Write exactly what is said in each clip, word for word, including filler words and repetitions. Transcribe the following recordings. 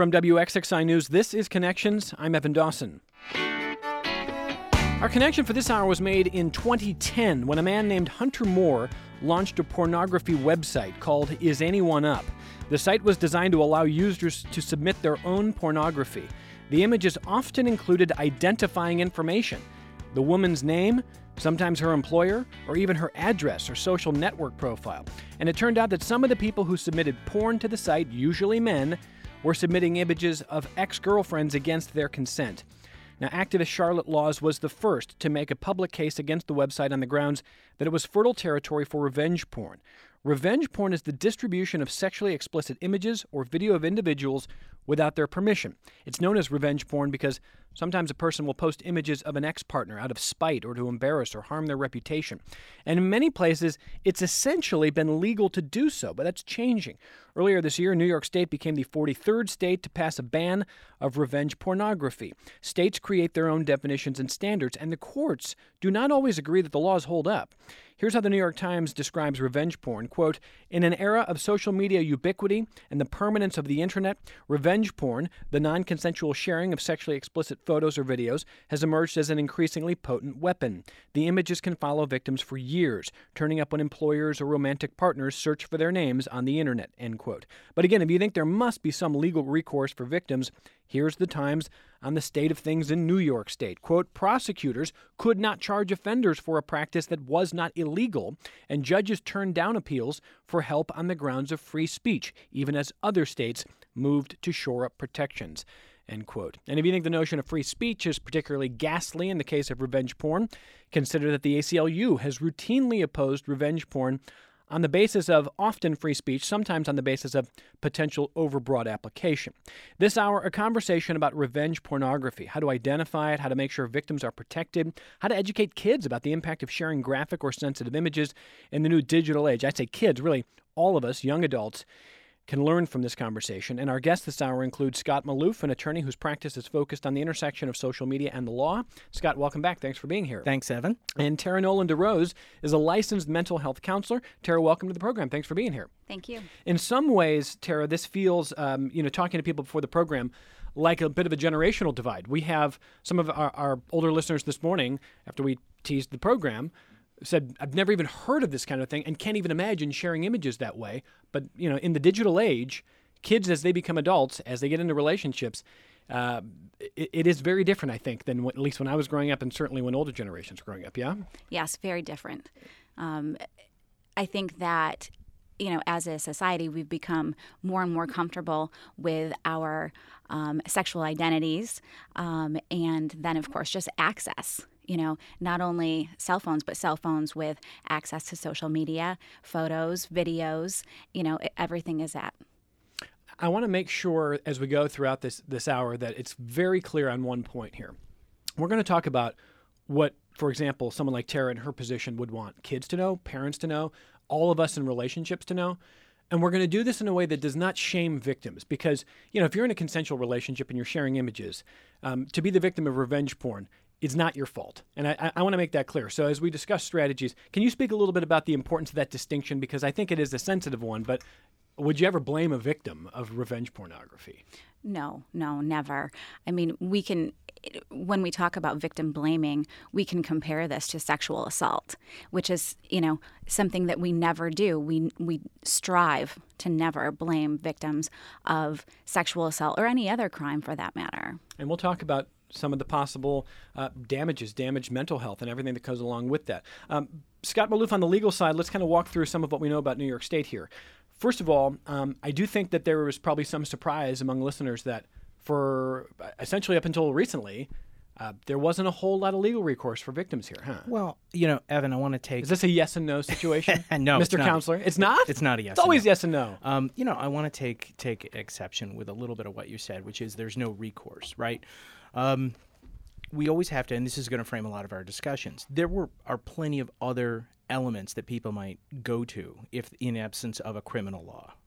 From W X X I News, this is Connections. I'm Evan Dawson. Our connection for this hour was made in twenty ten when a man named Hunter Moore launched a pornography website called Is Anyone Up? The site was designed to allow users to submit their own pornography. The images often included identifying information: the woman's name, sometimes her employer, or even her address or social network profile. And it turned out that some of the people who submitted porn to the site, usually men, were submitting images of ex-girlfriends against their consent. Now, activist Charlotte Laws was the first to make a public case against the website on the grounds that it was fertile territory for revenge porn. Revenge porn is the distribution of sexually explicit images or video of individuals without their permission. It's known as revenge porn because sometimes a person will post images of an ex-partner out of spite or to embarrass or harm their reputation. And in many places, it's essentially been legal to do so, but that's changing. Earlier this year, New York State became the forty-third state to pass a ban of revenge pornography. States create their own definitions and standards, and the courts do not always agree that the laws hold up. Here's how the New York Times describes revenge porn. Quote, "In an era of social media ubiquity and the permanence of the internet, revenge porn, the non-consensual sharing of sexually explicit photos or videos, has emerged as an increasingly potent weapon. The images can follow victims for years, turning up when employers or romantic partners search for their names on the internet," end quote. But again, if you think there must be some legal recourse for victims, here's the Times on the state of things in New York State. Quote, "Prosecutors could not charge offenders for a practice that was not illegal, and judges turned down appeals for help on the grounds of free speech, even as other states moved to shore up protections," end quote. And if you think the notion of free speech is particularly ghastly in the case of revenge porn, consider that the A C L U has routinely opposed revenge porn on the basis of often free speech, sometimes on the basis of potential overbroad application. This hour, a conversation about revenge pornography, how to identify it, how to make sure victims are protected, how to educate kids about the impact of sharing graphic or sensitive images in the new digital age. I say kids, really all of us, young adults, can learn from this conversation. And our guest this hour includes Scott Maloof, an attorney whose practice is focused on the intersection of social media and the law. Scott, welcome back. Thanks for being here. Thanks, Evan. And Tara Nolan DeRose is a licensed mental health counselor. Tara, welcome to the program. Thanks for being here. Thank you. In some ways, Tara, this feels, um, you know, talking to people before the program, like a bit of a generational divide. We have some of our, our older listeners this morning, after we teased the program, said, "I've never even heard of this kind of thing and can't even imagine sharing images that way." But, you know, in the digital age, kids, as they become adults, as they get into relationships, uh, it, it is very different, I think, than what, at least when I was growing up and certainly when older generations were growing up, yeah? Yes, very different. Um, I think that, you know, as a society, we've become more and more comfortable with our um, sexual identities um, and then, of course, just access. You know, not only cell phones, but cell phones with access to social media, photos, videos, you know, everything is at. I want to make sure as we go throughout this, this hour that it's very clear on one point here. We're going to talk about what, for example, someone like Tara in her position would want kids to know, parents to know, all of us in relationships to know. And we're going to do this in a way that does not shame victims because, you know, if you're in a consensual relationship and you're sharing images, um, to be the victim of revenge porn is not your fault. And I, I want to make that clear. So as we discuss strategies, can you speak a little bit about the importance of that distinction? Because I think it is a sensitive one, but would you ever blame a victim of revenge pornography? No, no, never. I mean, we can, when we talk about victim blaming, we can compare this to sexual assault, which is, you know, something that we never do. We we strive to never blame victims of sexual assault or any other crime for that matter. And we'll talk about some of the possible uh, damages, damaged mental health, and everything that goes along with that. Um, Scott Maloof, on the legal side, let's kind of walk through some of what we know about New York State here. First of all, um, I do think that there was probably some surprise among listeners that for essentially up until recently, uh, there wasn't a whole lot of legal recourse for victims here, huh? Well, you know, Evan, I want to take... Is this a yes and no situation? No, Mister it's not. Counselor? It's not? It's not a yes It's always and no. yes and no. Um, you know, I want to take take exception with a little bit of what you said, which is there's no recourse, right? Um, we always have to, and this is going to frame a lot of our discussions, there were are plenty of other elements that people might go to if in absence of a criminal law,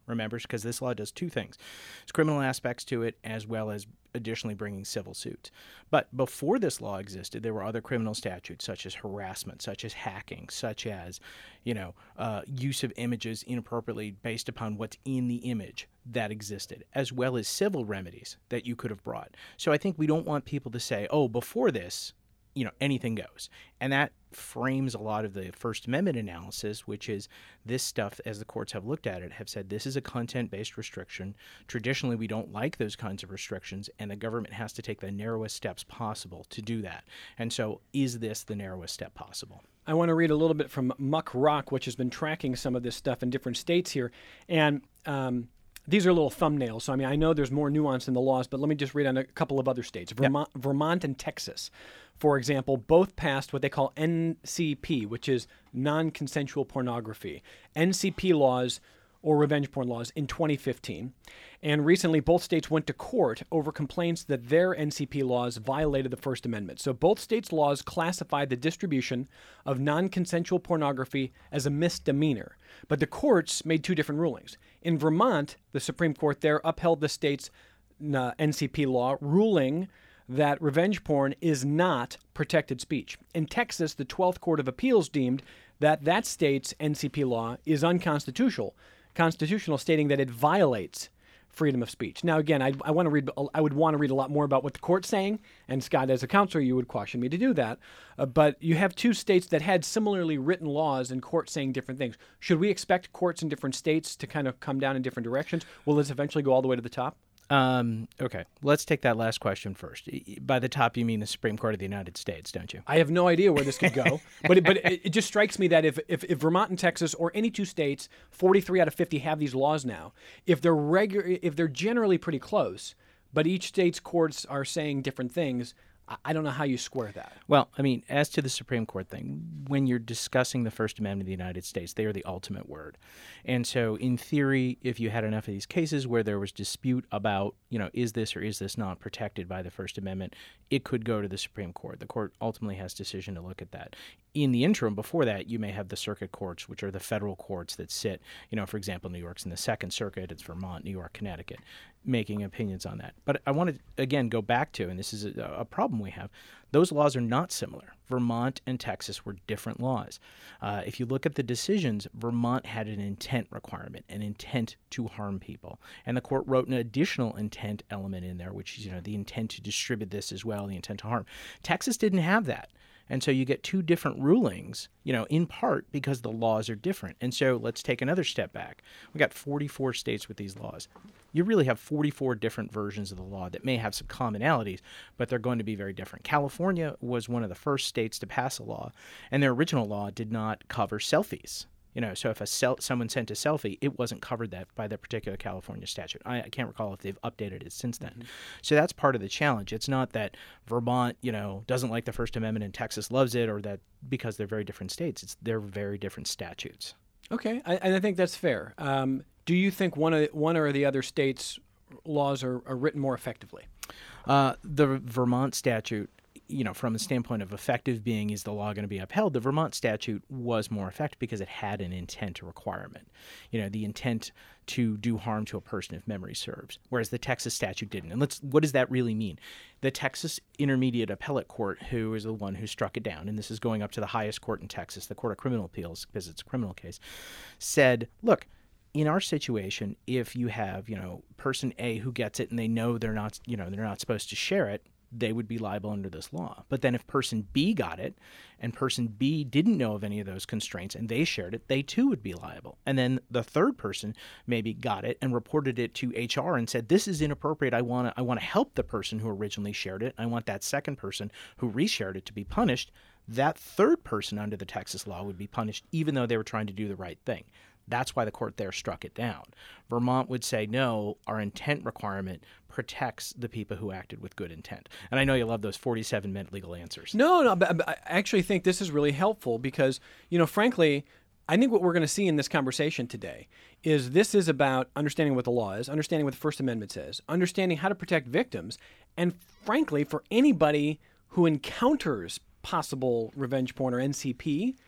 remember, because this law does two things. There's criminal aspects to it as well as additionally bringing civil suits. But before this law existed, there were other criminal statutes such as harassment, such as hacking, such as, you know, uh, use of images inappropriately based upon what's in the image that existed, as well as civil remedies that you could have brought. So I think we don't want people to say, oh, before this, you know, anything goes. And that frames a lot of the First Amendment analysis, which is this stuff, as the courts have looked at it, have said this is a content-based restriction. Traditionally, we don't like those kinds of restrictions, and the government has to take the narrowest steps possible to do that. And so is this the narrowest step possible? I want to read a little bit from Muck Rock, which has been tracking some of this stuff in different states here. And um, these are little thumbnails. So, I mean, I know there's more nuance in the laws, but let me just read on a couple of other states. Vermont, yep. Vermont and Texas, for example, both passed what they call N C P, which is non-consensual pornography. N C P laws or revenge porn laws in twenty fifteen. And recently, both states went to court over complaints that their N C P laws violated the First Amendment. So both states' laws classified the distribution of non-consensual pornography as a misdemeanor. But the courts made two different rulings. In Vermont, the Supreme Court there upheld the state's uh, N C P law, ruling that revenge porn is not protected speech. In Texas, the twelfth Court of Appeals deemed that that state's N C P law is unconstitutional, constitutional, stating that it violates freedom of speech. Now, again, I, I want to read. I would want to read a lot more about what the court's saying. And Scott, as a counselor, you would caution me to do that. Uh, but you have two states that had similarly written laws and courts saying different things. Should we expect courts in different states to kind of come down in different directions? Will this eventually go all the way to the top? Um, okay, let's take that last question first. By the top, you mean the Supreme Court of the United States, don't you? I have no idea where this could go, but it, but it, it just strikes me that if, if if Vermont and Texas or any two states, forty-three out of fifty have these laws now, if they're regular, if they're generally pretty close, but each state's courts are saying different things, I don't know how you square that. Well, I mean, as to the Supreme Court thing, when you're discussing the First Amendment of the United States, they are the ultimate word. And so, in theory, if you had enough of these cases where there was dispute about, you know, is this or is this not protected by the First Amendment, it could go to the Supreme Court. The court ultimately has decision to look at that. In the interim, before that, you may have the circuit courts, which are the federal courts that sit, you know, for example, New York's in the Second Circuit, it's Vermont, New York, Connecticut, making opinions on that. But I want to, again, go back to, and this is a, a problem we have, those laws are not similar. Vermont and Texas were different laws. Uh, if you look at the decisions, Vermont had an intent requirement, an intent to harm people. And the court wrote an additional intent element in there, which is, you know, the intent to distribute this as well, the intent to harm. Texas didn't have that. And so you get two different rulings, you know, in part because the laws are different. And so let's take another step back. We got forty-four states with these laws. You really have forty-four different versions of the law that may have some commonalities, but they're going to be very different. California was one of the first states to pass a law, and their original law did not cover selfies. You know, so if a sel- someone sent a selfie, it wasn't covered that by that particular California statute. I, I can't recall if they've updated it since then. Mm-hmm. So that's part of the challenge. It's not that Vermont, you know, doesn't like the First Amendment and Texas loves it, or that because they're very different states. It's they're very different statutes. Okay, I, and I think that's fair. Um, do you think one of one or the other states' laws are, are written more effectively? Uh, the Vermont statute, you know, from the standpoint of effective being, is the law going to be upheld? The Vermont statute was more effective because it had an intent requirement, you know, the intent to do harm to a person if memory serves, whereas the Texas statute didn't. And let's, what does that really mean? The Texas Intermediate Appellate Court, who is the one who struck it down, and this is going up to the highest court in Texas, the Court of Criminal Appeals, because it's a criminal case, said, look, in our situation, if you have, you know, person A who gets it and they know they're not, you know, they're not supposed to share it, they would be liable under this law. But then if person B got it and person B didn't know of any of those constraints and they shared it, they too would be liable. And then the third person maybe got it and reported it to H R and said, this is inappropriate. I want to I want to help the person who originally shared it. I want that second person who reshared it to be punished. That third person under the Texas law would be punished even though they were trying to do the right thing. That's why the court there struck it down. Vermont would say, no, our intent requirement protects the people who acted with good intent. And I know you love those forty-seven minute legal answers. No, no, but, but I actually think this is really helpful because, you know, frankly, I think what we're going to see in this conversation today is this is about understanding what the law is, understanding what the First Amendment says, understanding how to protect victims, and frankly, for anybody who encounters possible revenge porn or N C P,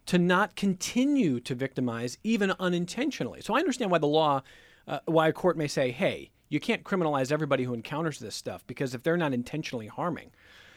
to not continue to victimize even unintentionally. So I understand why the law, uh, why a court may say, hey, you can't criminalize everybody who encounters this stuff, because if they're not intentionally harming.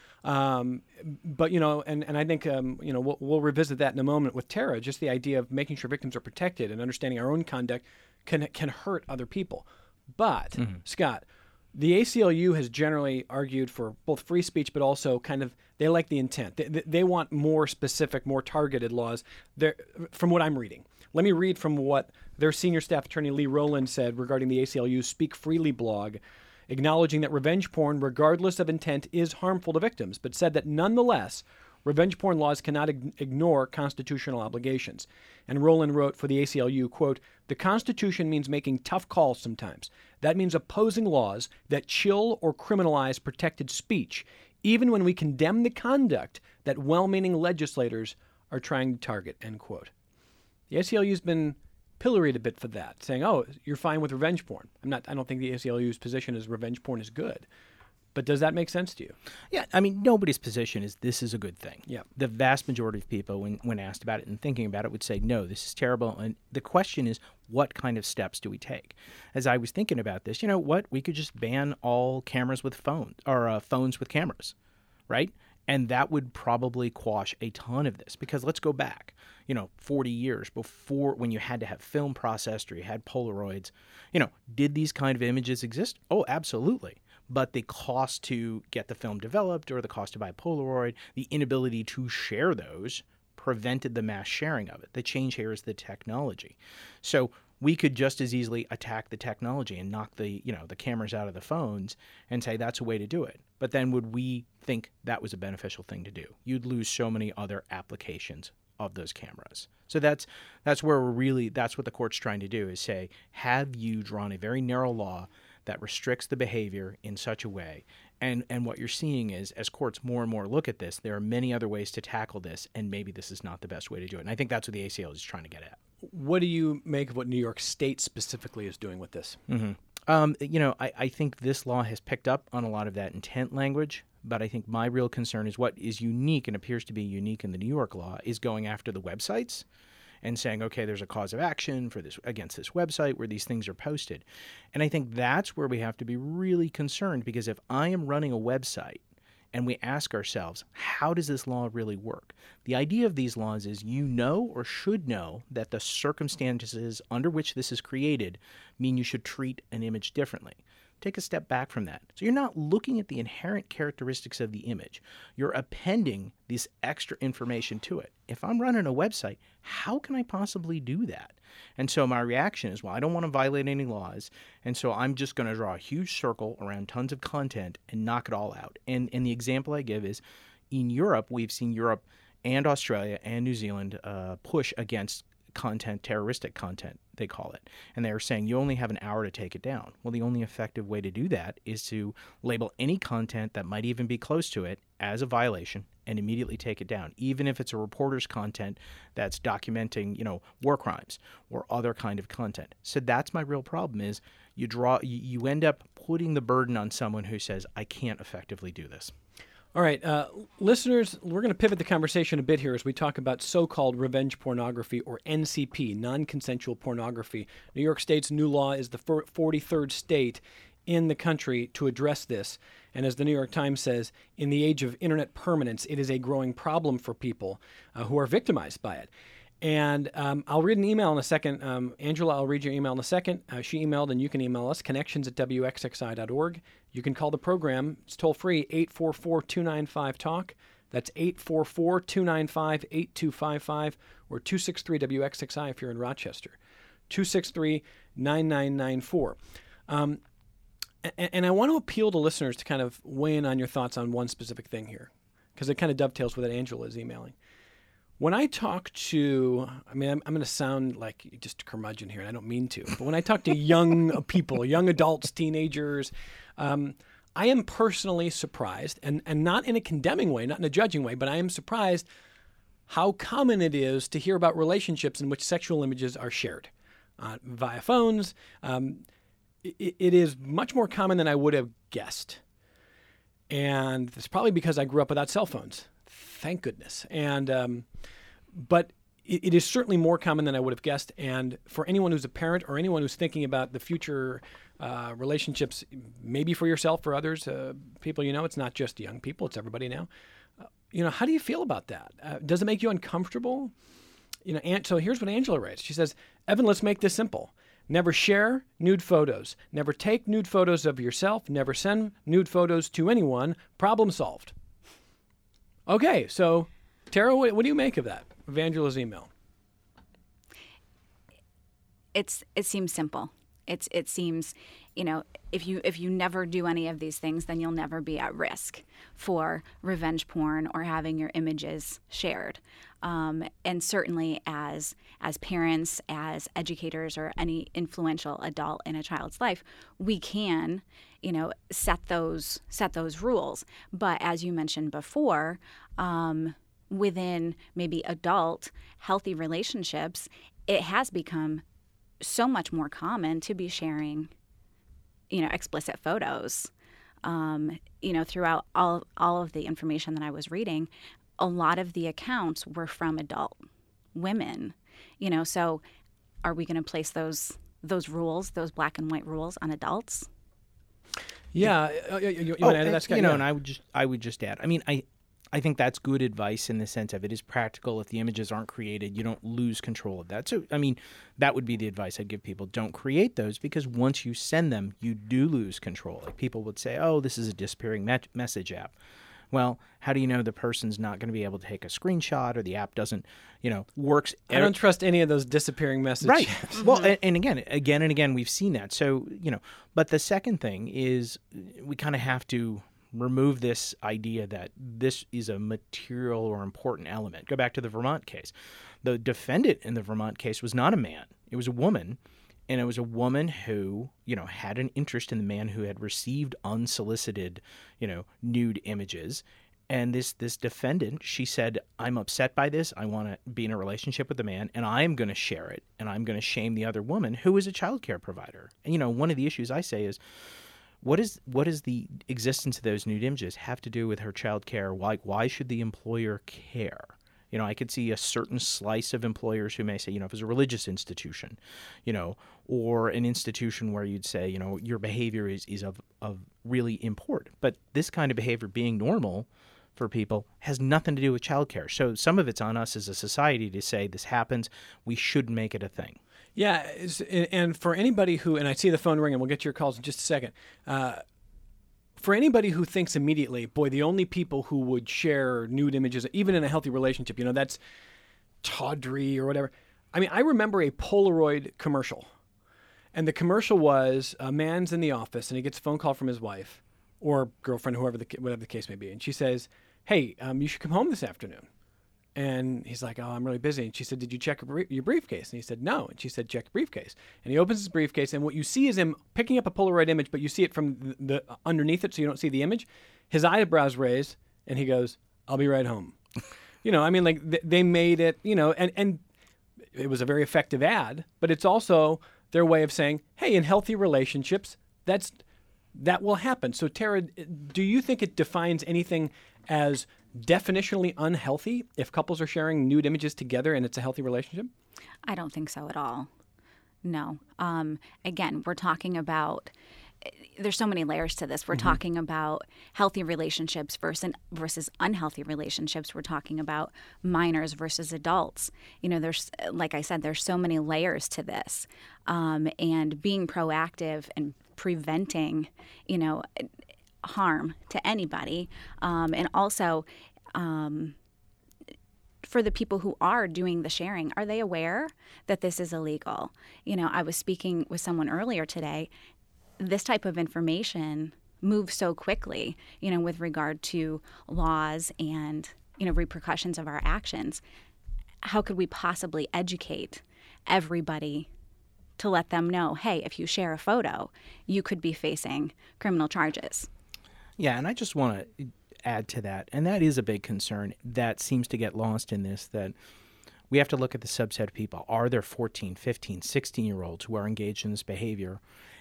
Um, but, you know, and, and I think, um, you know, we'll, we'll revisit that in a moment with Tara, just the idea of making sure victims are protected and understanding our own conduct can can hurt other people. But, mm-hmm. Scott, the A C L U has generally argued for both free speech, but also kind of, they like the intent. They, they want more specific, more targeted laws, They're, from what I'm reading. Let me read from what their senior staff attorney Lee Rowland said regarding the A C L U's Speak Freely blog, acknowledging that revenge porn, regardless of intent, is harmful to victims, but said that nonetheless, revenge porn laws cannot ig- ignore constitutional obligations. And Rowland wrote for the A C L U, quote, "The Constitution means making tough calls sometimes. That means opposing laws that chill or criminalize protected speech, even when we condemn the conduct that well-meaning legislators are trying to target," end quote. The A C L U's been pilloried a bit for that, saying, oh, you're fine with revenge porn. I'm not, I don't think the A C L U's position is revenge porn is good. But does that make sense to you? Yeah, I mean, nobody's position is this is a good thing. Yeah. The vast majority of people, when, when asked about it and thinking about it, would say, no, this is terrible. And the question is, what kind of steps do we take? As I was thinking about this, you know what? We could just ban all cameras with phones, or uh, phones with cameras, right? And that would probably quash a ton of this, because let's go back, you know, forty years before, when you had to have film processed or you had Polaroids. You know, did these kind of images exist? Oh, absolutely. But the cost to get the film developed, or the cost to buy Polaroid, the inability to share those prevented the mass sharing of it. The change here is the technology. So we could just as easily attack the technology and knock the, you know, the cameras out of the phones and say that's a way to do it. But then would we think that was a beneficial thing to do? You'd lose so many other applications of those cameras. So that's that's where we're really, that's what the court's trying to do, is say, have you drawn a very narrow law that restricts the behavior in such a way? And and what you're seeing is, as courts more and more look at this, there are many other ways to tackle this, and maybe this is not the best way to do it. And I think that's what the A C L U is trying to get at. What do you make of what New York State specifically is doing with this? Mm-hmm. Um, you know, I, I think this law has picked up on a lot of that intent language, but I think my real concern is what is unique and appears to be unique in the New York law is going after the websites and saying, okay, there's a cause of action for this against this website where these things are posted. And I think that's where we have to be really concerned, because if I am running a website and we ask ourselves, how does this law really work? The idea of these laws is you know or should know that the circumstances under which this is created mean you should treat an image differently. Take a step back from that. So you're not looking at the inherent characteristics of the image. You're appending this extra information to it. If I'm running a website, how can I possibly do that? And so my reaction is, well, I don't want to violate any laws, and so I'm just going to draw a huge circle around tons of content and knock it all out. And, and the example I give is, in Europe, we've seen Europe and Australia and New Zealand uh, push against content, terroristic content, they call it. And they're saying you only have an hour to take it down. Well, the only effective way to do that is to label any content that might even be close to it as a violation and immediately take it down, even if it's a reporter's content that's documenting, you know, war crimes or other kind of content. So that's my real problem, is you draw, you end up putting the burden on someone who says, I can't effectively do this. All right, uh, listeners, we're going to pivot the conversation a bit here as we talk about so-called revenge pornography, or N C P, non-consensual pornography. New York State's new law is the forty-third state in the country to address this. And as the New York Times says, in the age of internet permanence, it is a growing problem for people uh, who are victimized by it. And um, I'll read an email in a second. Um, Angela, I'll read your email in a second. Uh, she emailed, and you can email us, connections at W X X I dot org. You can call the program. It's toll-free, eight four four, two nine five, talk. That's eight four four, two nine five, eight two five five, or two six three W X X I if you're in Rochester, two six three, nine nine nine four. Um, and, and I want to appeal to listeners to kind of weigh in on your thoughts on one specific thing here, because it kind of dovetails with what Angela is emailing. When I talk to, I mean, I'm, I'm going to sound like just a curmudgeon here, and I don't mean to, but when I talk to young people, young adults, teenagers, um, I am personally surprised, and, and not in a condemning way, not in a judging way, but I am surprised how common it is to hear about relationships in which sexual images are shared uh, via phones. Um, it, it is much more common than I would have guessed. And it's probably because I grew up without cell phones. Thank goodness. And um, but it, it is certainly more common than I would have guessed. And for anyone who's a parent or anyone who's thinking about the future uh, relationships, maybe for yourself, for others, uh, people you know, it's not just young people, it's everybody now. Uh, you know, how do you feel about that? Uh, does it make you uncomfortable? You know, Aunt, so here's what Angela writes. She says, Evan, let's make this simple. Never share nude photos. Never take nude photos of yourself. Never send nude photos to anyone. Problem solved. Okay, so Tara, what, what do you make of that, of Angela's email? It's it seems simple. It's it seems, you know, if you if you never do any of these things, then you'll never be at risk for revenge porn or having your images shared. Um, and certainly as as parents, as educators, or any influential adult in a child's life, we can, you know, set those set those rules. But as you mentioned before, um, within maybe adult healthy relationships, it has become so much more common to be sharing, you know, explicit photos. Um, you know, throughout all all of the information that I was reading, a lot of the accounts were from adult women. You know, so are we going to place those those rules, those black and white rules, on adults? Yeah, uh, you, you, you, oh, wanna add to that, Scott? you know, Yeah. and I would just I would just add. I mean, I. I think that's good advice in the sense of it is practical. If the images aren't created, you don't lose control of that. So, I mean, that would be the advice I'd give people. Don't create those, because once you send them, you do lose control. Like people would say, oh, this is a disappearing me- message app. Well, how do you know the person's not going to be able to take a screenshot, or the app doesn't, you know, works? I don't trust any of those disappearing messages. Right. Well, and, and again, again and again, we've seen that. So, you know, but the second thing is we kind of have to remove this idea that this is a material or important element. Go back to the Vermont case. The defendant in the Vermont case was not a man. It was a woman. And it was a woman who, you know, had an interest in the man who had received unsolicited, you know, nude images. And this this defendant, she said, I'm upset by this. I want to be in a relationship with the man, and I'm going to share it. And I'm going to shame the other woman who is a child care provider. And, you know, one of the issues I say is, What is what does the existence of those nude images have to do with her child care? Why why should the employer care? You know, I could see a certain slice of employers who may say, you know, if it's a religious institution, you know, or an institution where you'd say, you know, your behavior is, is of, of really import. But this kind of behavior being normal for people has nothing to do with child care. So some of it's on us as a society to say this happens. We should make it a thing. Yeah, it's- and and for anybody who, and I see the phone ring, and we'll get to your calls in just a second. Uh, for anybody who thinks immediately, boy, the only people who would share nude images, even in a healthy relationship, you know, that's tawdry or whatever. I mean, I remember a Polaroid commercial, and the commercial was a man's in the office, and he gets a phone call from his wife or girlfriend, whoever the ca- whatever the case may be, and she says, "Hey, um, you should come home this afternoon." And he's like, oh, I'm really busy. And she said, did you check your brie- your briefcase? And he said, no. And she said, check your briefcase. And he opens his briefcase, and what you see is him picking up a Polaroid image, but you see it from the, the underneath it, so you don't see the image. His eyebrows raised, and he goes, I'll be right home. You know, I mean, like, th- they made it, you know, and, and it was a very effective ad, but it's also their way of saying, hey, in healthy relationships, that's that will happen. So, Tara, do you think it defines anything as definitionally unhealthy if couples are sharing nude images together and it's a healthy relationship? I don't think so at all. No. Um, again, we're talking about, there's so many layers to this. We're mm-hmm. talking about healthy relationships versus versus unhealthy relationships. We're talking about minors versus adults. You know, there's, like I said, there's so many layers to this. Um, and being proactive and preventing, you know, harm to anybody. Um, and also, um, for the people who are doing the sharing, are they aware that this is illegal? You know, I was speaking with someone earlier today. This type of information moves so quickly, you know, with regard to laws and, you know, repercussions of our actions. How could we possibly educate everybody to let them know, hey, if you share a photo, you could be facing criminal charges? Yeah, and I just want to add to that, and that is a big concern that seems to get lost in this, that we have to look at the subset of people. Are there fourteen, fifteen, sixteen-year-olds who are engaged in this behavior?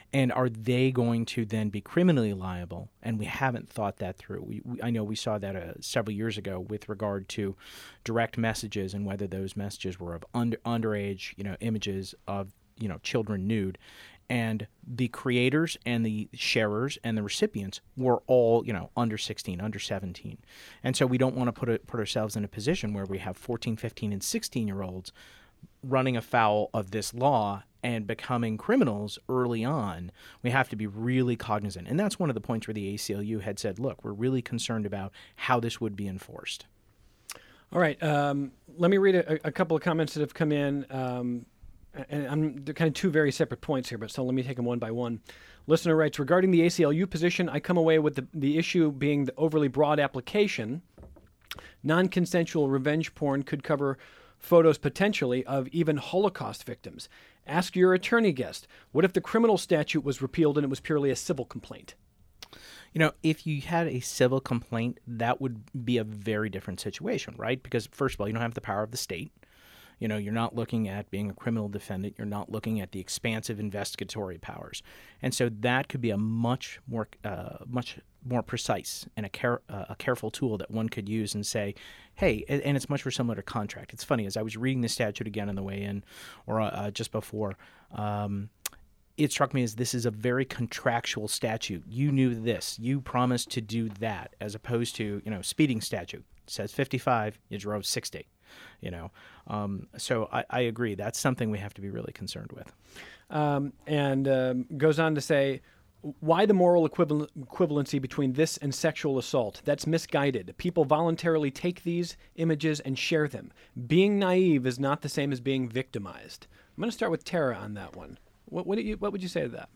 And are they going to then be criminally liable? And we haven't thought that through. We, we, I know we saw that uh, several years ago with regard to direct messages and whether those messages were of under, underage, you know, images of, you know, children nude. And the creators and the sharers and the recipients were all, you know, under sixteen, under seventeen. And so we don't want to put it, put ourselves in a position where we have fourteen, fifteen, and sixteen-year-olds running afoul of this law and becoming criminals early on. We have to be really cognizant. And that's one of the points where the A C L U had said, look, we're really concerned about how this would be enforced. All right. Um, let me read a, a couple of comments that have come in. Um, and I'm, they're kind of two very separate points here, but so let me take them one by one. Listener writes, regarding the A C L U position, I come away with the, the issue being the overly broad application. Non-consensual revenge porn could cover photos potentially of even Holocaust victims. Ask your attorney guest, what if the criminal statute was repealed and it was purely a civil complaint? You know, if you had a civil complaint, that would be a very different situation, right? Because first of all, you don't have the power of the state. You know, you're not looking at being a criminal defendant. You're not looking at the expansive investigatory powers. And so that could be a much more uh, much more precise and a, care, uh, a careful tool that one could use and say, hey, and, and it's much more similar to contract. It's funny, as I was reading the statute again on the way in, or uh, just before, um, it struck me as this is a very contractual statute. You knew this. You promised to do that, as opposed to, you know, speeding statute. It says fifty-five, you drove sixty. You know, um, so I, I agree. That's something we have to be really concerned with. Um, and um, goes on to say, why the moral equival- equivalency between this and sexual assault? That's misguided. People voluntarily take these images and share them. Being naive is not the same as being victimized. I'm going to start with Tara on that one. What, what, do you, what would you say to that?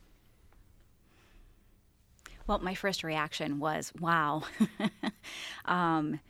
Well, my first reaction was, wow. um,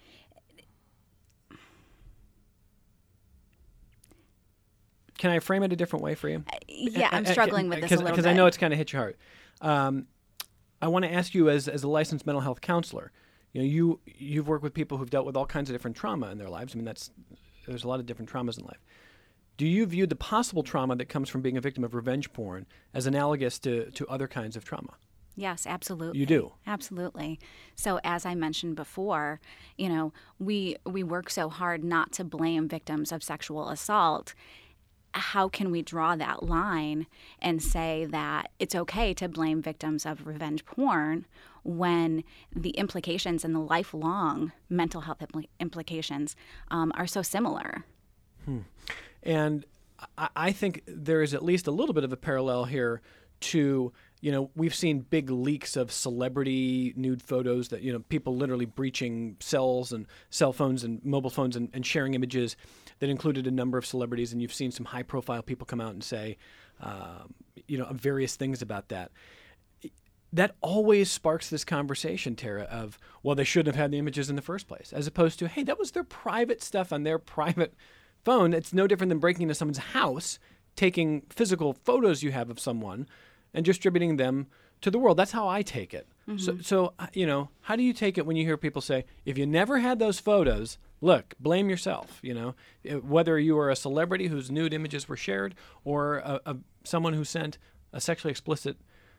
Can I frame it a different way for you? Yeah, I'm struggling with this a little bit. Because I know it's kind of hit your heart. Um, I want to ask you, as as a licensed mental health counselor, you know, you you've worked with people who've dealt with all kinds of different trauma in their lives. I mean, that's there's a lot of different traumas in life. Do you view the possible trauma that comes from being a victim of revenge porn as analogous to to other kinds of trauma? Yes, absolutely. You do? Absolutely. So as I mentioned before, you know, we we work so hard not to blame victims of sexual assault. How can we draw that line and say that it's okay to blame victims of revenge porn when the implications and the lifelong mental health impl- implications um, are so similar? Hmm. And I, I think there is at least a little bit of a parallel here to, you know, we've seen big leaks of celebrity nude photos that, you know, people literally breaching cells and cell phones and mobile phones and, and sharing images that included a number of celebrities. And you've seen some high profile people come out and say, um, you know, various things about that. That always sparks this conversation, Tara, of, well, they shouldn't have had the images in the first place, as opposed to, hey, that was their private stuff on their private phone. It's no different than breaking into someone's house, taking physical photos you have of someone and distributing them to the world. That's how I take it. Mm-hmm. So, so, you know, how do you take it when you hear people say, if you never had those photos, look, blame yourself, you know, whether you are a celebrity whose nude images were shared or a, a, someone who sent a sexually explicit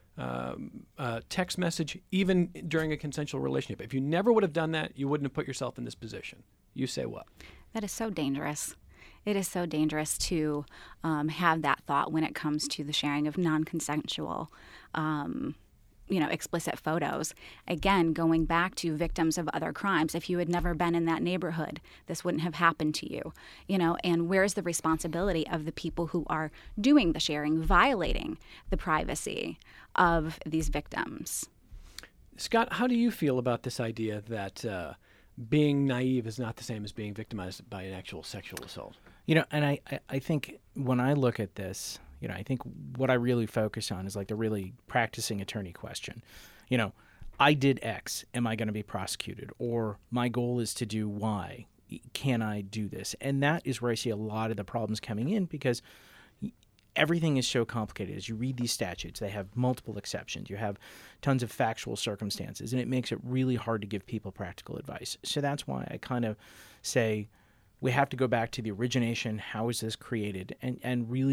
um, uh, text message, even during a consensual relationship. If you never would have done that, you wouldn't have put yourself in this position. You say what? That is so dangerous. It is so dangerous to um, have that thought when it comes to the sharing of non-consensual, um, you know, explicit photos. Again, going back to victims of other crimes, if you had never been in that neighborhood, this wouldn't have happened to you, you know, and where's the responsibility of the people who are doing the sharing, violating the privacy of these victims? Scott, how do you feel about this idea that uh, being naive is not the same as being victimized by an actual sexual assault? You know, and I, I think when I look at this, you know, I think what I really focus on is like the really practicing attorney question. You know, I did X. Am I going to be prosecuted? Or my goal is to do Y. Can I do this? And that is where I see a lot of the problems coming in, because everything is so complicated. As you read these statutes, they have multiple exceptions. You have tons of factual circumstances, and it makes it really hard to give people practical advice. So that's why I kind of say we have to go back to the origination. How is this created? And, and really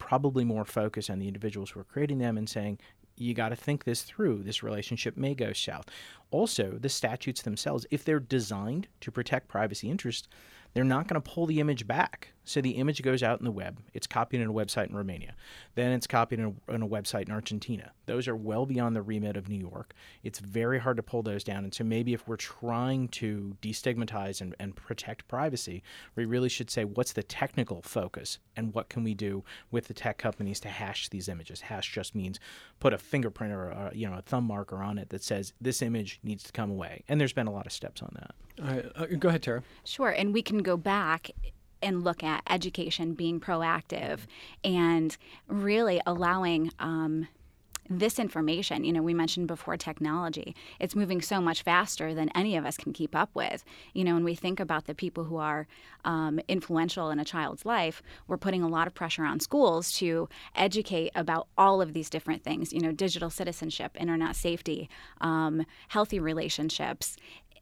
probably more focus on the individuals who are creating them and saying, you got to think this through. This relationship may go south. Also, the statutes themselves, if they're designed to protect privacy interests, they're not going to pull the image back. So the image goes out in the web. It's copied in a website in Romania. Then it's copied in a, in a website in Argentina. Those are well beyond the remit of New York. It's very hard to pull those down. And so maybe if we're trying to destigmatize and, and protect privacy, we really should say, what's the technical focus and what can we do with the tech companies to hash these images? Hash just means put a fingerprint or a, you know, a thumb marker on it that says this image needs to come away. And there's been a lot of steps on that. All right. Uh, go ahead, Tara. Sure. And we can go back and look at education being proactive and really allowing um, this information. You know, we mentioned before technology. It's moving so much faster than any of us can keep up with. You know, when we think about the people who are um, influential in a child's life, we're putting a lot of pressure on schools to educate about all of these different things, you know, digital citizenship, internet safety, um, healthy relationships.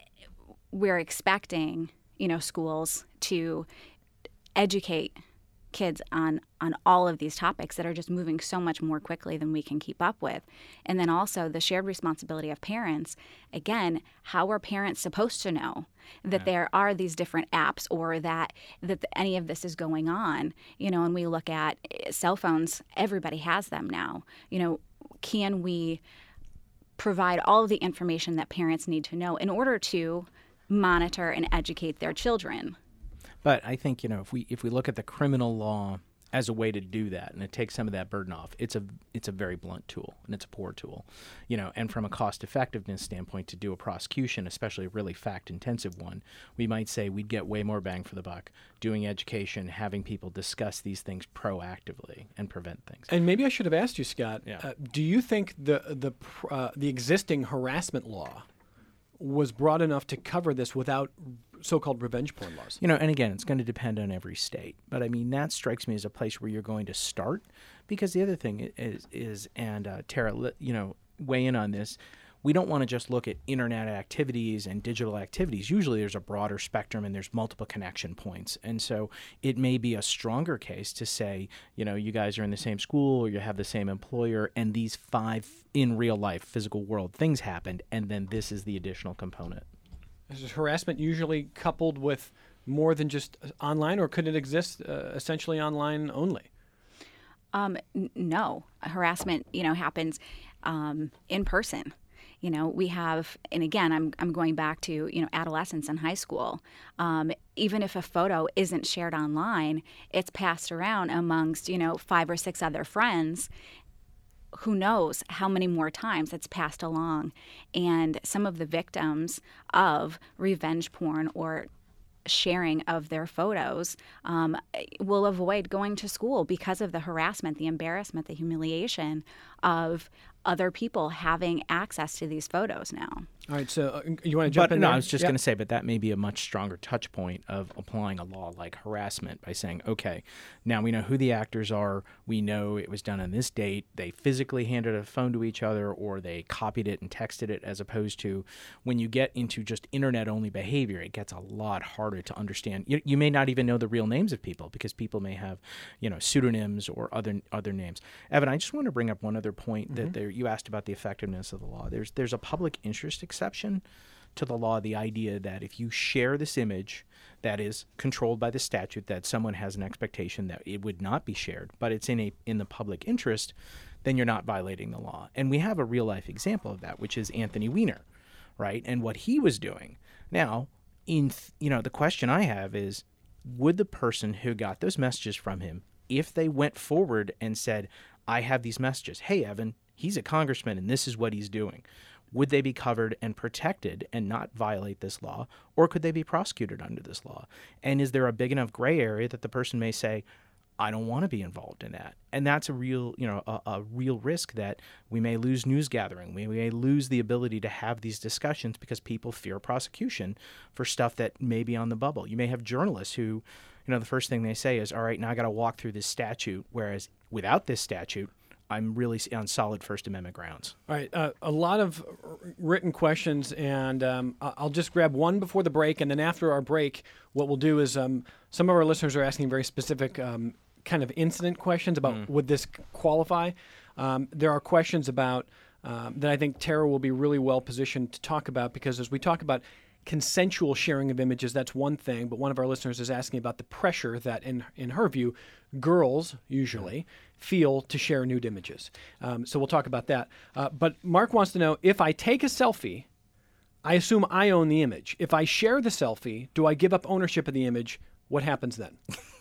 We're expecting, you know, schools to educate kids on on all of these topics that are just moving so much more quickly than we can keep up with. And then also the shared responsibility of parents. Again, how are parents supposed to know that yeah. there are these different apps or that that any of this is going on? You know, and we look at cell phones, everybody has them now. You know, can we provide all of the information that parents need to know in order to monitor and educate their children? But I think, you know, if we if we look at the criminal law as a way to do that and it takes some of that burden off, it's a it's a very blunt tool and it's a poor tool, you know, and from a cost effectiveness standpoint to do a prosecution, especially a really fact intensive one, we might say we'd get way more bang for the buck doing education, having people discuss these things proactively and prevent things. And maybe I should have asked you, Scott, yeah. uh, do you think the the uh, the existing harassment law was broad enough to cover this without so-called revenge porn laws? You know, and again, it's going to depend on every state. But I mean, that strikes me as a place where you're going to start, because the other thing is, is and uh, Tara, you know, weigh in on this. We don't want to just look at internet activities and digital activities. Usually there's a broader spectrum and there's multiple connection points. And so it may be a stronger case to say, you know, you guys are in the same school or you have the same employer and these five in real life, physical world things happened, and then this is the additional component. Is harassment usually coupled with more than just online, or could it exist uh, essentially online only? Um, n- no. Harassment, you know, happens um, in person. You know, we have, and again, I'm I'm going back to, you know, adolescence and high school. Um, even if a photo isn't shared online, it's passed around amongst, you know, five or six other friends. Who knows how many more times it's passed along. And some of the victims of revenge porn or sharing of their photos um, will avoid going to school because of the harassment, the embarrassment, the humiliation of other people having access to these photos now. All right, so uh, you want to jump but, in no, there? I was just yeah. going to say, but that may be a much stronger touch point of applying a law like harassment by saying, okay, now we know who the actors are. We know it was done on this date. They physically handed a phone to each other or they copied it and texted it, as opposed to when you get into just internet-only behavior, it gets a lot harder to understand. You, you may not even know the real names of people because people may have, you know, pseudonyms or other other names. Evan, I just want to bring up one other point mm-hmm. that there, you asked about the effectiveness of the law. There's there's a public interest exception to the law, the idea that if you share this image that is controlled by the statute, that someone has an expectation that it would not be shared, but it's in a in the public interest, then you're not violating the law. And we have a real life example of that, which is Anthony Weiner, right? And what he was doing. Now, in th- you know, the question I have is, would the person who got those messages from him, if they went forward and said, I have these messages, hey, Evan, he's a congressman and this is what he's doing, would they be covered and protected and not violate this law, or could they be prosecuted under this law? And is there a big enough gray area that the person may say, I don't want to be involved in that? And that's a real, you know, a, a real risk that we may lose news gathering. We may lose the ability to have these discussions because people fear prosecution for stuff that may be on the bubble. You may have journalists who, you know, the first thing they say is, all right, now I got to walk through this statute, whereas without this statute, I'm really on solid First Amendment grounds. All right, uh, a lot of written questions, and um, I'll just grab one before the break, and then after our break, what we'll do is um, some of our listeners are asking very specific um, kind of incident questions about Mm. would this qualify. Um, there are questions about um, that I think Tara will be really well positioned to talk about, because as we talk about consensual sharing of images, that's one thing, but one of our listeners is asking about the pressure that, in in her view, girls usually feel to share nude images. Um, so we'll talk about that. Uh, but Mark wants to know, if I take a selfie, I assume I own the image. If I share the selfie, do I give up ownership of the image? What happens then?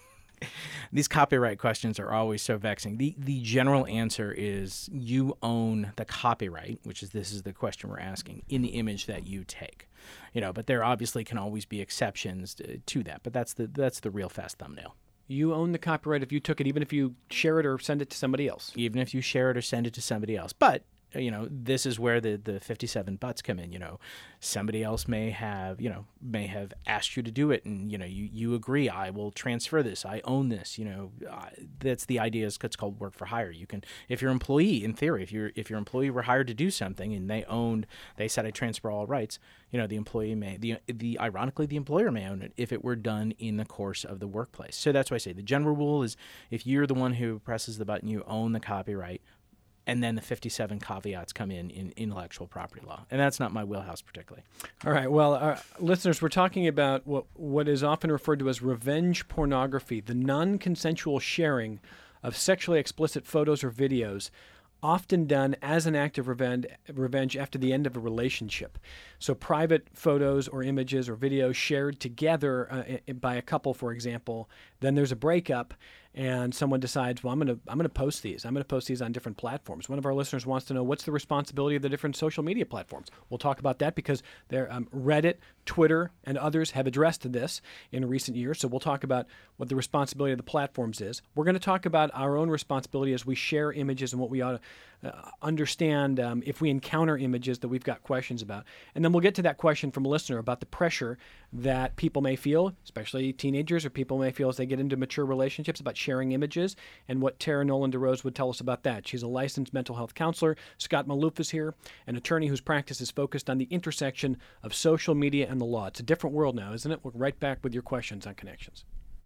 These copyright questions are always so vexing. The the general answer is you own the copyright, which is this is the question we're asking, in the image that you take. You know, but there obviously can always be exceptions to, to that. But that's the that's the real fast thumbnail. You own the copyright if you took it, even if you share it or send it to somebody else. Even if you share it or send it to somebody else. But you know, this is where the, the fifty-seven buts come in. You know, somebody else may have, you know, may have asked you to do it, and, you know, you, you agree, I will transfer this, I own this, you know, uh, that's the idea. Is it's called work for hire. You can, if your employee, in theory, if your if your employee were hired to do something and they owned, they said I transfer all rights, you know, the employee may, the, the ironically, the employer may own it if it were done in the course of the workplace. So that's why I say the general rule is if you're the one who presses the button, you own the copyright. And then the fifty-seven caveats come in in intellectual property law. And that's not my wheelhouse particularly. All right. Well, uh, listeners, we're talking about what, what is often referred to as revenge pornography, the non-consensual sharing of sexually explicit photos or videos, often done as an act of revenge, revenge after the end of a relationship. So private photos or images or videos shared together uh, by a couple, for example, then there's a breakup, and someone decides, well, I'm going to I'm going to post these. I'm going to post these on different platforms. One of our listeners wants to know, what's the responsibility of the different social media platforms? We'll talk about that because there, um, Reddit, Twitter, and others have addressed this in recent years. So we'll talk about what the responsibility of the platforms is. We're going to talk about our own responsibility as we share images and what we ought to uh, understand um, if we encounter images that we've got questions about. And then we'll get to that question from a listener about the pressure that people may feel, especially teenagers or people may feel as they get into mature relationships, about sharing images, and what Tara Nolan DeRose would tell us about that. She's a licensed mental health counselor. Scott Maloof is here, an attorney whose practice is focused on the intersection of social media and the law. It's a different world now, isn't it? We're right back with your questions on Connections.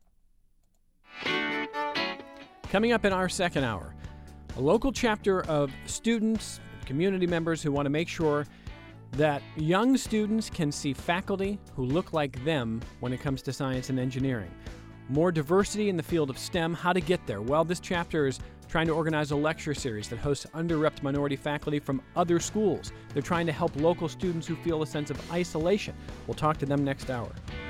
Coming up in our second hour, a local chapter of students, community members who want to make sure that young students can see faculty who look like them when it comes to science and engineering. More diversity in the field of STEM, how to get there. Well, this chapter is trying to organize a lecture series that hosts underrepresented minority faculty from other schools. They're trying to help local students who feel a sense of isolation. We'll talk to them next hour.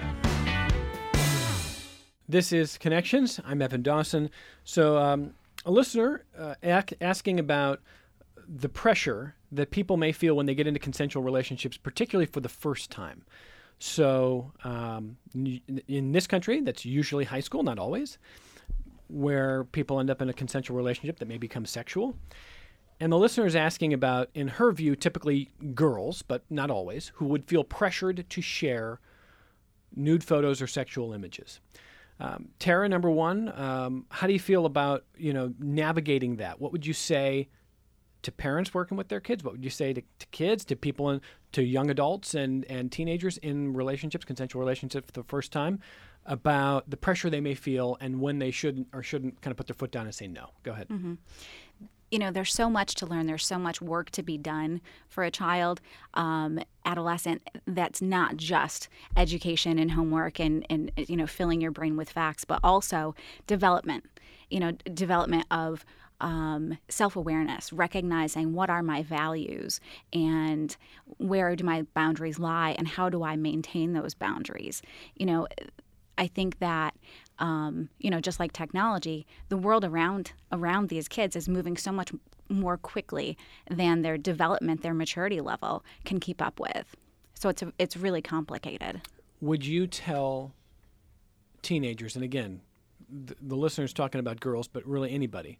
This is Connections. I'm Evan Dawson. So um, a listener uh, ac- asking about the pressure that people may feel when they get into consensual relationships, particularly for the first time. So um, in this country, that's usually high school, not always, where people end up in a consensual relationship that may become sexual. And the listener is asking about, in her view, typically girls, but not always, who would feel pressured to share nude photos or sexual images. Um, Tara, number one, um, how do you feel about, you know, navigating that? What would you say to parents working with their kids? What would you say to, to kids, to people, in, to young adults and, and teenagers in relationships, consensual relationships for the first time, about the pressure they may feel and when they should or shouldn't kind of put their foot down and say no? Go ahead. Mm-hmm. You know, there's so much to learn. There's so much work to be done for a child, um, adolescent, that's not just education and homework and, and, you know, filling your brain with facts, but also development, you know, development of um, self-awareness, recognizing what are my values and where do my boundaries lie and how do I maintain those boundaries. You know, I think that, um, you know, just like technology, the world around around these kids is moving so much more quickly than their development, their maturity level can keep up with. So it's a, it's really complicated. Would you tell teenagers, and again, the, the listener's talking about girls, but really anybody,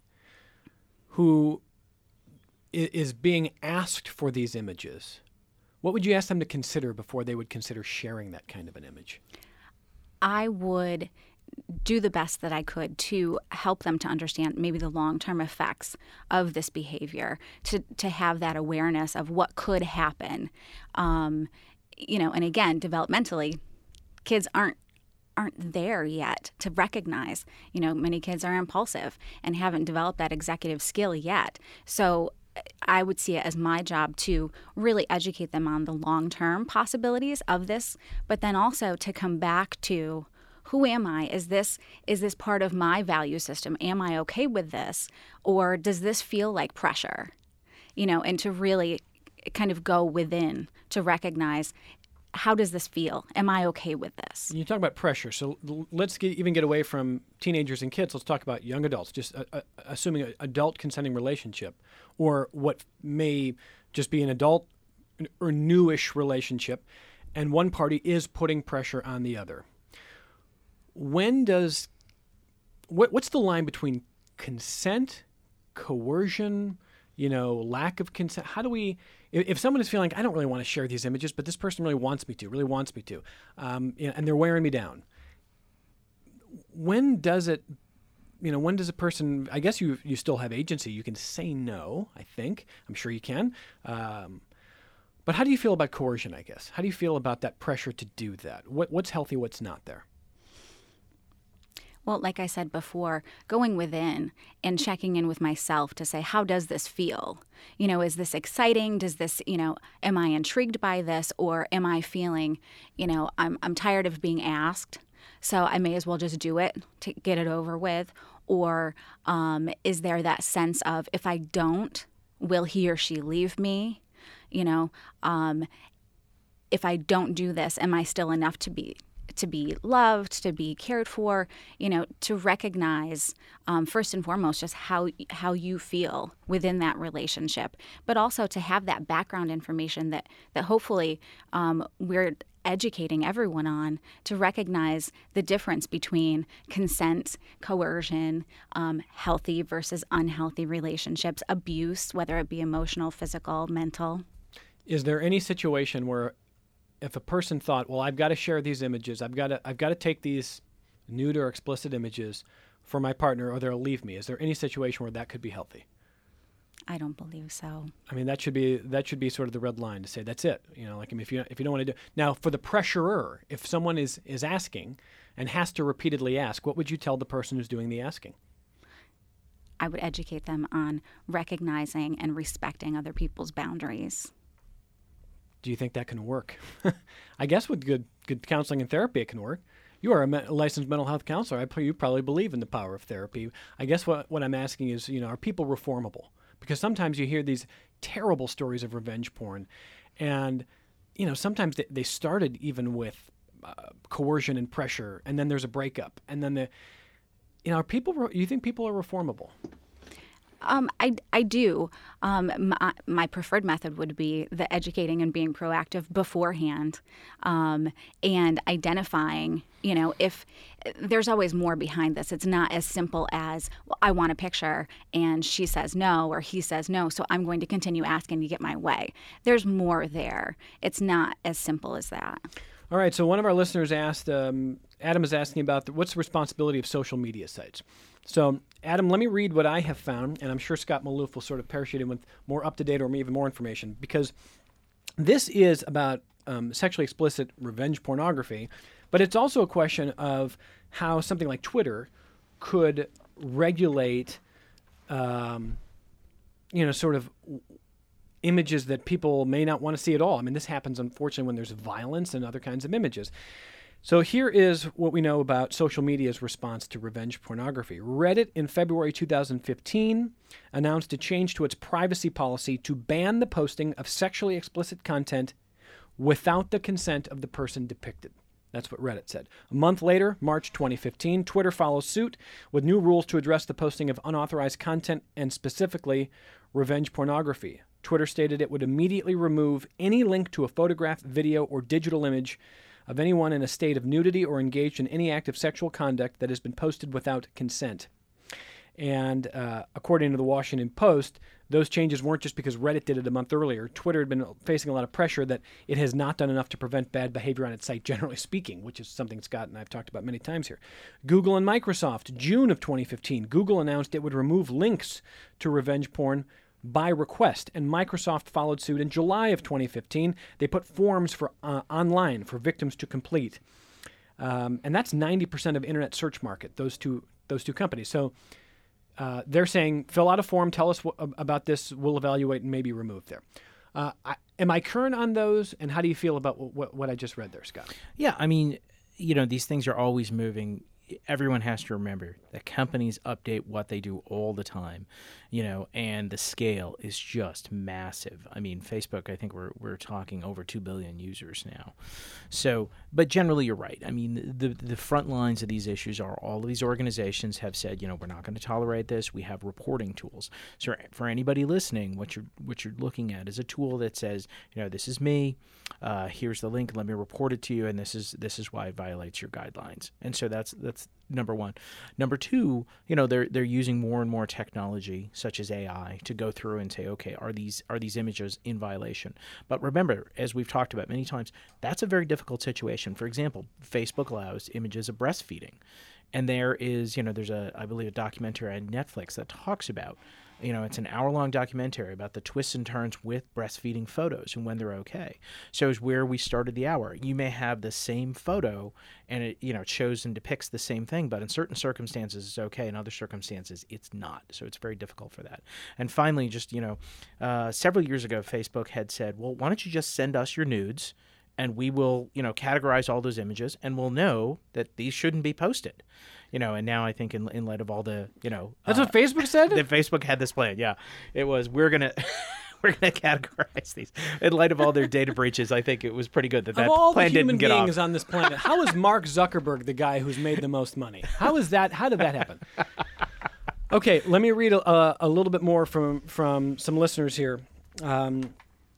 who is being asked for these images, what would you ask them to consider before they would consider sharing that kind of an image? I would do the best that I could to help them to understand maybe the long-term effects of this behavior, to, to have that awareness of what could happen. Um, you know, and again, developmentally, kids aren't aren't there yet to recognize. You know, many kids are impulsive and haven't developed that executive skill yet. So I would see it as my job to really educate them on the long-term possibilities of this, but then also to come back to, who am I? Is this is this part of my value system? Am I okay with this? Or does this feel like pressure? You know, and to really kind of go within to recognize, how does this feel? Am I okay with this? You talk about pressure, so l- let's get, even get away from teenagers and kids. Let's talk about young adults, just uh, uh, assuming an adult consenting relationship, or what may just be an adult or newish relationship, and one party is putting pressure on the other. When does, what, what's the line between consent, coercion, you know, lack of consent? How do we, if, if someone is feeling, I don't really want to share these images, but this person really wants me to, really wants me to, um, you know, and they're wearing me down. When does it, you know, when does a person, I guess you you still have agency. You can say no, I think. I'm sure you can. Um, but how do you feel about coercion, I guess? How do you feel about that pressure to do that? What What's healthy, what's not there? Well, like I said before, going within and checking in with myself to say, how does this feel? You know, is this exciting? Does this, you know, am I intrigued by this? Or am I feeling, you know, I'm I'm tired of being asked, so I may as well just do it to get it over with? Or um, is there that sense of, if I don't, will he or she leave me? You know, um, if I don't do this, am I still enough to be to be loved, to be cared for, you know, to recognize um, first and foremost just how how you feel within that relationship, but also to have that background information that that hopefully um, we're educating everyone on, to recognize the difference between consent, coercion, um, healthy versus unhealthy relationships, abuse, whether it be emotional, physical, mental. Is there any situation where, if a person thought, well, I've got to share these images, I've got to, I've got to take these nude or explicit images for my partner, or they'll leave me. Is there any situation where that could be healthy? I don't believe so. I mean, that should be that should be sort of the red line to say that's it. You know, like, I mean, if you if you don't want to do now, for the pressurer, if someone is is asking and has to repeatedly ask, what would you tell the person who's doing the asking? I would educate them on recognizing and respecting other people's boundaries. Do you think that can work? I guess with good good counseling and therapy, it can work. You are a me- licensed mental health counselor. I, you probably believe in the power of therapy. I guess what what I'm asking is, you know, are people reformable? Because sometimes you hear these terrible stories of revenge porn, and you know, sometimes they, they started even with uh, coercion and pressure, and then there's a breakup, and then the, you know, are people? You think people are reformable? Um, I, I do. Um, my, my preferred method would be the educating and being proactive beforehand, um, and identifying, you know, if there's always more behind this. It's not as simple as, well, I want a picture and she says no or he says no, so I'm going to continue asking to get my way. There's more there. It's not as simple as that. All right, so one of our listeners asked, um, Adam is asking about the, what's the responsibility of social media sites. So, Adam, let me read what I have found, and I'm sure Scott Maloof will sort of parachute in with more up-to-date or even more information, because this is about um, sexually explicit revenge pornography, but it's also a question of how something like Twitter could regulate, um, you know, sort of images that people may not want to see at all. I mean, this happens, unfortunately, when there's violence and other kinds of images. So here is what we know about social media's response to revenge pornography. Reddit, in February two thousand fifteen, announced a change to its privacy policy to ban the posting of sexually explicit content without the consent of the person depicted. That's what Reddit said. A month later, March twenty fifteen, Twitter follows suit with new rules to address the posting of unauthorized content and specifically revenge pornography. Twitter stated it would immediately remove any link to a photograph, video, or digital image of anyone in a state of nudity or engaged in any act of sexual conduct that has been posted without consent. And uh, according to the Washington Post, those changes weren't just because Reddit did it a month earlier. Twitter had been facing a lot of pressure that it has not done enough to prevent bad behavior on its site, generally speaking, which is something Scott and I have talked about many times here. Google and Microsoft, June of twenty fifteen, Google announced it would remove links to revenge porn by request, and Microsoft followed suit in July of twenty fifteen. They put forms for uh, online for victims to complete. Um, and that's ninety percent of internet search market, those two those two companies. So uh, they're saying, fill out a form, tell us wh- about this, we'll evaluate and maybe remove there. Uh, I, am I current on those, and how do you feel about w- what, what I just read there, Scott? Yeah, I mean, you know, these things are always moving. Everyone has to remember that companies update what they do all the time, you know, and the scale is just massive. I mean, Facebook, I think we're we're talking over two billion users now. So, but generally you're right. I mean, the the front lines of these issues are all of these organizations have said, you know, we're not going to tolerate this. We have reporting tools. So for anybody listening, what you're what you're looking at is a tool that says, you know, this is me. Uh, here's the link. Let me report it to you, and this is this is why it violates your guidelines. And so that's that's number one. Number two, you know, they're they're using more and more technology, such as A I, to go through and say, okay, are these are these images in violation? But remember, as we've talked about many times, that's a very difficult situation. For example, Facebook allows images of breastfeeding, and there is, you know, there's a I believe a documentary on Netflix that talks about. You know, it's an hour-long documentary about the twists and turns with breastfeeding photos and when they're okay. So is where we started the hour. You may have the same photo and it, you know, it shows and depicts the same thing, but in certain circumstances it's okay. In other circumstances it's not. So it's very difficult for that. And finally, just, you know, uh, several years ago, Facebook had said, well, why don't you just send us your nudes and we will, you know, categorize all those images and we'll know that these shouldn't be posted. You know, and now I think in, in light of all the, you know, that's uh, what Facebook said. That Facebook had this plan. Yeah, it was we're gonna we're gonna categorize these in light of all their data breaches. I think it was pretty good that that of all plan the human didn't get beings off. on this planet, how is Mark Zuckerberg the guy who's made the most money? How is that? How did that happen? Okay, let me read a, a little bit more from from some listeners here. Um,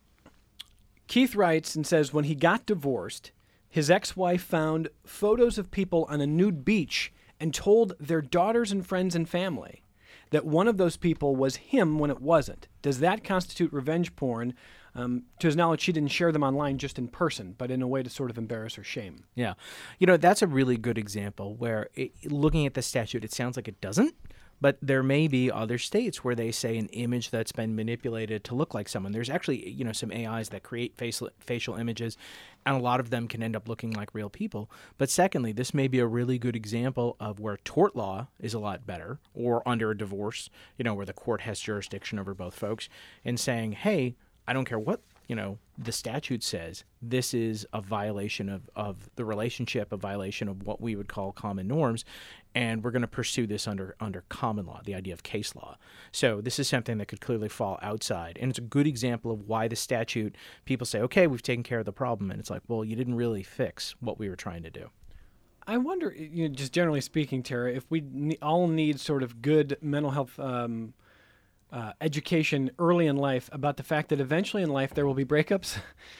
Keith writes and says, when he got divorced, his ex-wife found photos of people on a nude beach and told their daughters and friends and family that one of those people was him when it wasn't. Does that constitute revenge porn? Um, to his knowledge, she didn't share them online, just in person, but in a way to sort of embarrass or shame. Yeah. You know, that's a really good example where it, looking at the statute, it sounds like it doesn't. But there may be other states where they say an image that's been manipulated to look like someone. There's actually, you know, some A Is that create facial, facial images, and a lot of them can end up looking like real people. But secondly, this may be a really good example of where tort law is a lot better, or under a divorce, you know, where the court has jurisdiction over both folks, and saying, hey, I don't care what, you know, the statute says, this is a violation of, of the relationship, a violation of what we would call common norms, and we're going to pursue this under under common law, the idea of case law. So this is something that could clearly fall outside, and it's a good example of why the statute, people say, okay, we've taken care of the problem, and it's like, well, you didn't really fix what we were trying to do. I wonder, you know, just generally speaking, Tara, if we ne- all need sort of good mental health um, uh, education early in life about the fact that eventually in life there will be breakups,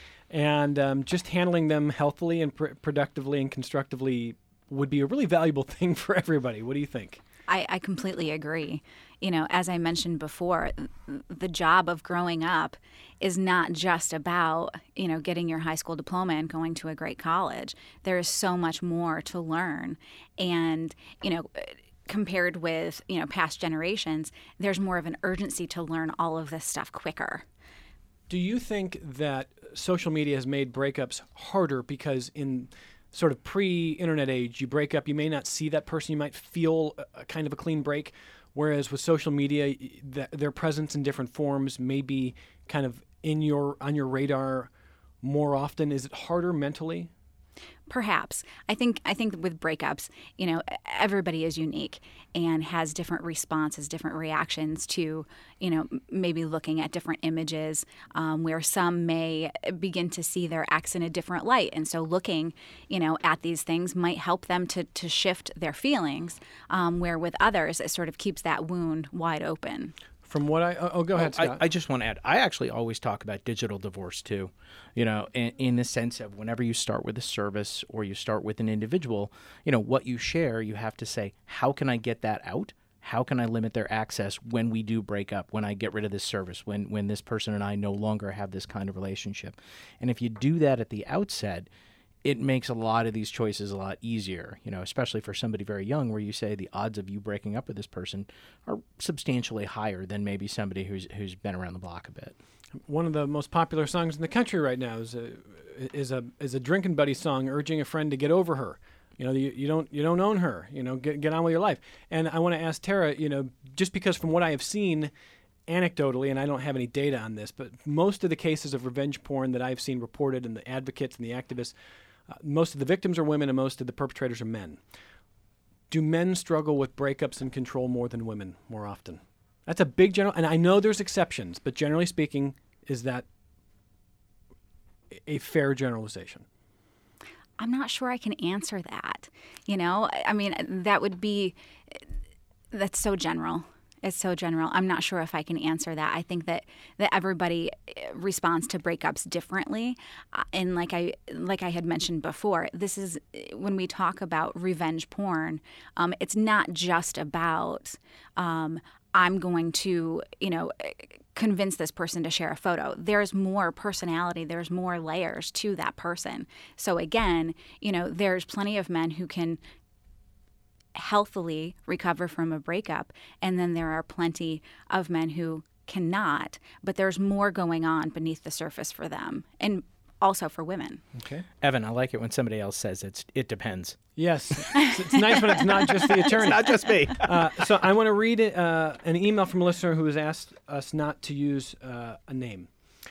and um, just handling them healthily and pr- productively and constructively would be a really valuable thing for everybody. What do you think? I, I completely agree. You know, as I mentioned before, the job of growing up is not just about, you know, getting your high school diploma and going to a great college. There is so much more to learn. And, you know, compared with, you know, past generations, there's more of an urgency to learn all of this stuff quicker. Do you think that social media has made breakups harder because in sort of pre-internet age, you break up, you may not see that person, you might feel a, a kind of a clean break, whereas with social media, th- their presence in different forms may be kind of in your on your radar more often. Is it harder mentally? Perhaps. I think I think with breakups, you know, everybody is unique and has different responses, different reactions to, you know, maybe looking at different images um, where some may begin to see their ex in a different light. And so looking, you know, at these things might help them to, to shift their feelings, um, where with others, it sort of keeps that wound wide open. From what I oh, go ahead, Scott. I, I just want to add, I actually always talk about digital divorce too, you know, in, in the sense of whenever you start with a service or you start with an individual, you know, what you share, you have to say, how can I get that out? How can I limit their access when we do break up, when I get rid of this service, when when this person and I no longer have this kind of relationship? And if you do that at the outset, it makes a lot of these choices a lot easier, you know, especially for somebody very young where you say the odds of you breaking up with this person are substantially higher than maybe somebody who's who's been around the block a bit. One of the most popular songs in the country right now is a, is a, is a drinking buddy song urging a friend to get over her. You know, you, you don't you don't own her. You know, get get on with your life. And I want to ask Tara, you know, just because from what I have seen anecdotally, and I don't have any data on this, but most of the cases of revenge porn that I've seen reported, and the advocates and the activists, uh, most of the victims are women and most of the perpetrators are men. Do men struggle with breakups and control more than women more often? That's a big general, and I know there's exceptions, but generally speaking, is that a fair generalization? I'm not sure I can answer that. You know, I mean, that would be, that's so general. It's so general. I'm not sure if I can answer that. I think that, that everybody responds to breakups differently. Uh, and like I like I had mentioned before, this is when we talk about revenge porn, um, it's not just about um, I'm going to, you know, convince this person to share a photo. There's more personality, there's more layers to that person. So again, you know, there's plenty of men who can healthily recover from a breakup, and then there are plenty of men who cannot, but there's more going on beneath the surface for them, and also for women. Okay. Evan, I like it when somebody else says it's it depends. Yes. It's, it's nice when it's not just the attorney. It's not just me. uh, so I want to read uh, an email from a listener who has asked us not to use uh, a name,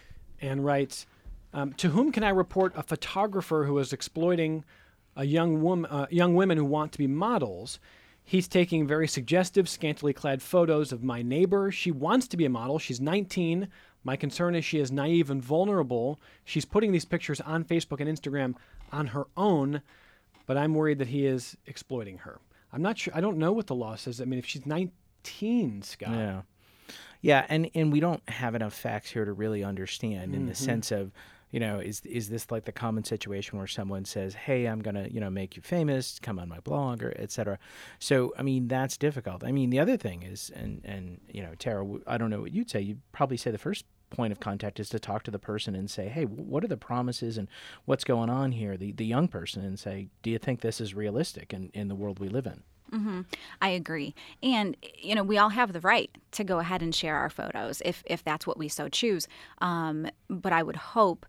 and writes, um, to whom can I report a photographer who is exploiting a young woman, uh, young women who want to be models? He's taking very suggestive, scantily clad photos of my neighbor. She wants to be a model. She's nineteen. My concern is she is naive and vulnerable. She's putting these pictures on Facebook and Instagram on her own, but I'm worried that he is exploiting her. I'm not sure. I don't know what the law says. I mean, if she's nineteen, Scott. Yeah. Yeah, and, and we don't have enough facts here to really understand in mm-hmm. the sense of, you know, is is this like the common situation where someone says, hey, I'm going to, you know, make you famous, come on my blog, or et cetera. So, I mean, that's difficult. I mean, the other thing is, and, and you know, Tara, I don't know what you'd say. You'd probably say the first point of contact is to talk to the person and say, hey, what are the promises and what's going on here, the, the young person, and say, do you think this is realistic in, in the world we live in? Mm-hmm. I agree. And, you know, we all have the right to go ahead and share our photos if, if that's what we so choose. Um, but I would hope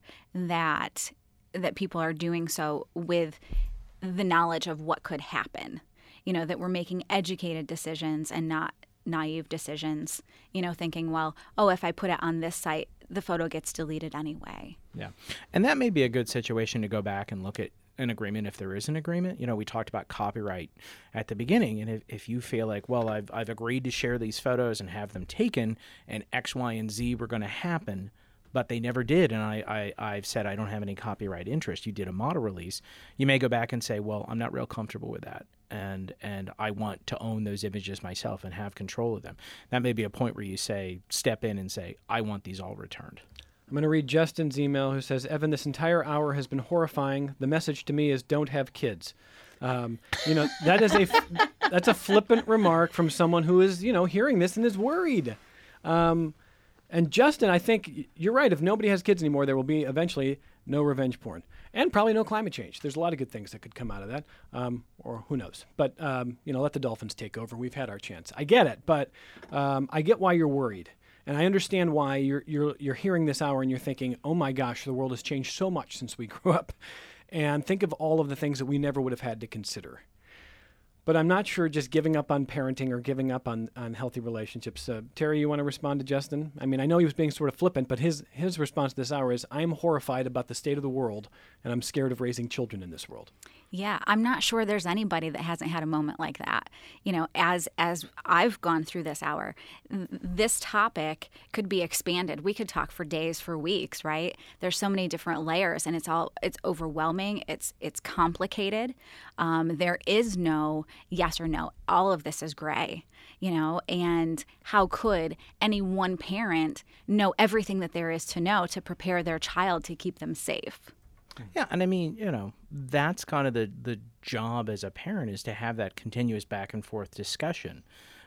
that that people are doing so with the knowledge of what could happen, you know, that we're making educated decisions and not naive decisions, you know, thinking, well, oh, if I put it on this site, the photo gets deleted anyway. Yeah. And that may be a good situation to go back and look at an agreement if there is an agreement. You know, we talked about copyright at the beginning, and if, if you feel like, well, I've I've agreed to share these photos and have them taken, and X, Y, and Z were going to happen, but they never did, and I, I, I've said I don't have any copyright interest, you did a model release, you may go back and say, well, I'm not real comfortable with that, and and I want to own those images myself and have control of them. That may be a point where you say, step in and say, I want these all returned. I'm going to read Justin's email, who says, Evan, this entire hour has been horrifying. The message to me is don't have kids. Um, you know, that is a, that's a flippant remark from someone who is, you know, hearing this and is worried. Um, and Justin, I think you're right. If nobody has kids anymore, there will be eventually no revenge porn and probably no climate change. There's a lot of good things that could come out of that, um, or who knows. But, um, you know, let the dolphins take over. We've had our chance. I get it, but um, I get why you're worried. And I understand why you're you're you're hearing this hour and you're thinking, oh my gosh, the world has changed so much since we grew up. And think of all of the things that we never would have had to consider. But I'm not sure just giving up on parenting or giving up on, on healthy relationships. Uh, Terry, you want to respond to Justin? I mean, I know he was being sort of flippant, but his, his response to this hour is, I'm horrified about the state of the world, and I'm scared of raising children in this world. Yeah, I'm not sure there's anybody that hasn't had a moment like that. You know, as as I've gone through this hour, th- this topic could be expanded. We could talk for days, for weeks, right? There's so many different layers, and it's all it's overwhelming. It's it's complicated. Um, there is no yes or no. All of this is gray, you know. And how could any one parent know everything that there is to know to prepare their child to keep them safe? Yeah, and I mean, you know, that's kind of the, the job as a parent, is to have that continuous back and forth discussion.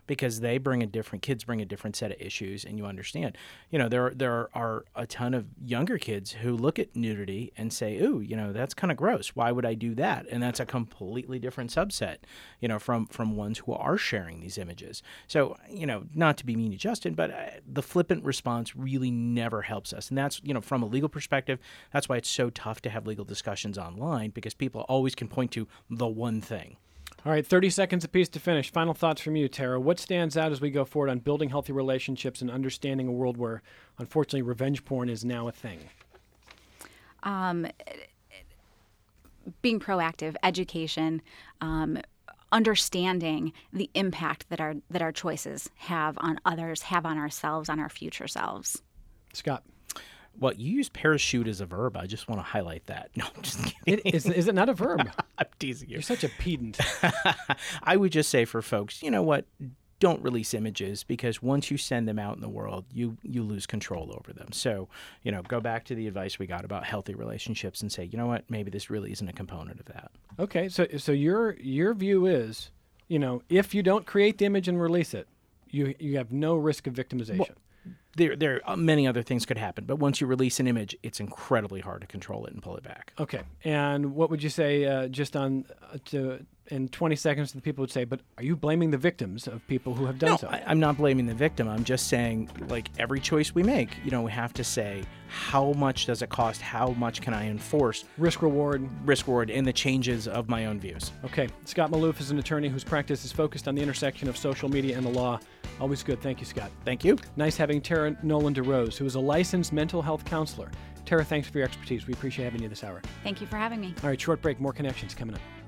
because they bring a different, kids bring a different set of issues, and you understand. You know, there, there are a ton of younger kids who look at nudity and say, ooh, you know, that's kind of gross. Why would I do that? And that's a completely different subset, you know, from, from ones who are sharing these images. So, you know, not to be mean to Justin, but uh, the flippant response really never helps us. And that's, you know, from a legal perspective, that's why it's so tough to have legal discussions online, because people always can point to the one thing. All right, thirty seconds apiece to finish. Final thoughts from you, Tara. What stands out as we go forward on building healthy relationships and understanding a world where, unfortunately, revenge porn is now a thing? Um, being proactive, education, um, understanding the impact that our that our choices have on others, have on ourselves, on our future selves. Scott. Well, you use parachute as a verb. I just want to highlight that. No, I'm just kidding. It, is, is it not a verb? I'm teasing you. You're such a pedant. I would just say for folks, you know what? Don't release images, because once you send them out in the world, you you lose control over them. So, you know, go back to the advice we got about healthy relationships and say, you know what? Maybe this really isn't a component of that. Okay, so so your your view is, you know, if you don't create the image and release it, you you have no risk of victimization. Well, There, there are many other things could happen, but once you release an image, it's incredibly hard to control it and pull it back. Okay, and what would you say, uh, just on uh, to in twenty seconds, the people would say, but are you blaming the victims of people who have done No, so? I, I'm not blaming the victim. I'm just saying, like, every choice we make, you know, we have to say, how much does it cost? How much can I enforce? Risk reward. Risk reward in the changes of my own views. Okay, Scott Maloof is an attorney whose practice is focused on the intersection of social media and the law. Always good. Thank you, Scott. Thank you. Nice having Tara Nolan DeRose, who is a licensed mental health counselor. Tara, thanks for your expertise. We appreciate having you this hour. Thank you for having me. All right, short break. More Connections coming up.